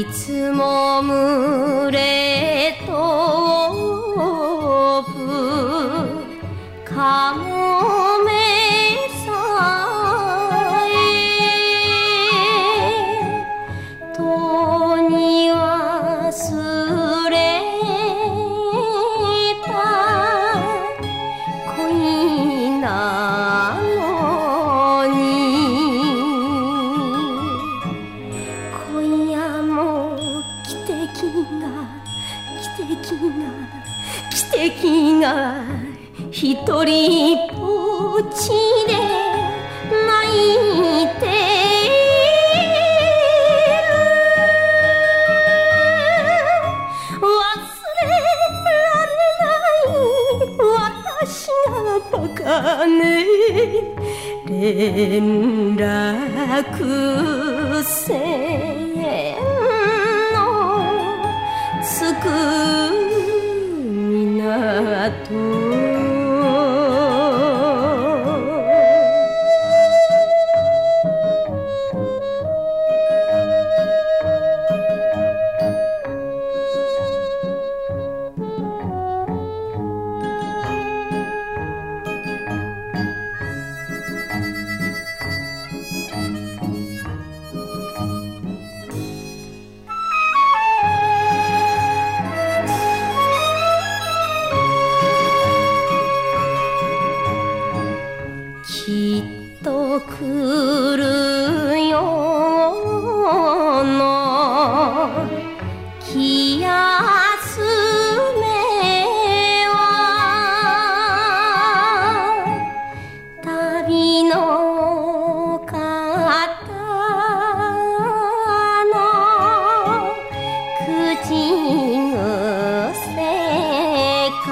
つも群れ飛ぶカモメさえとに忘れた恋なのに今夜も奇跡が一人ぼっちで泣いてる忘れられない私がバカね連絡船のつく港きっと来るよの気休めは旅の方の口癖か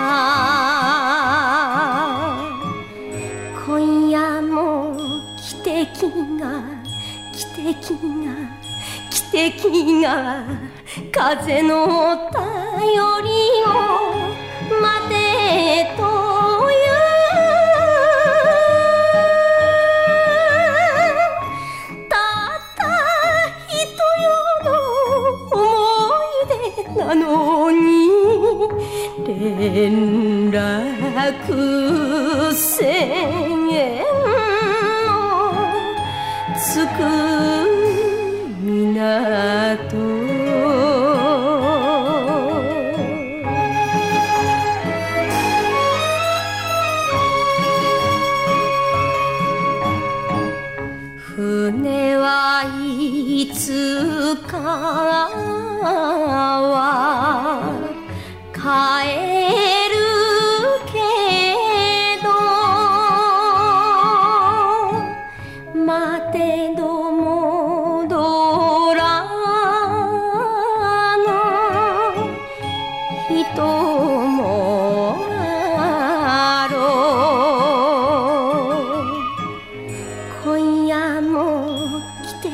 今夜も奇跡が風の便りを待てというたった一夜の思い出なのに連絡船つく港船はいつかは帰るけど待てど戻らぬ人もあろう今夜も奇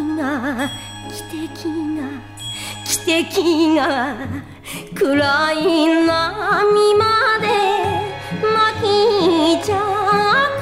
跡が暗い波まで巻きじゃく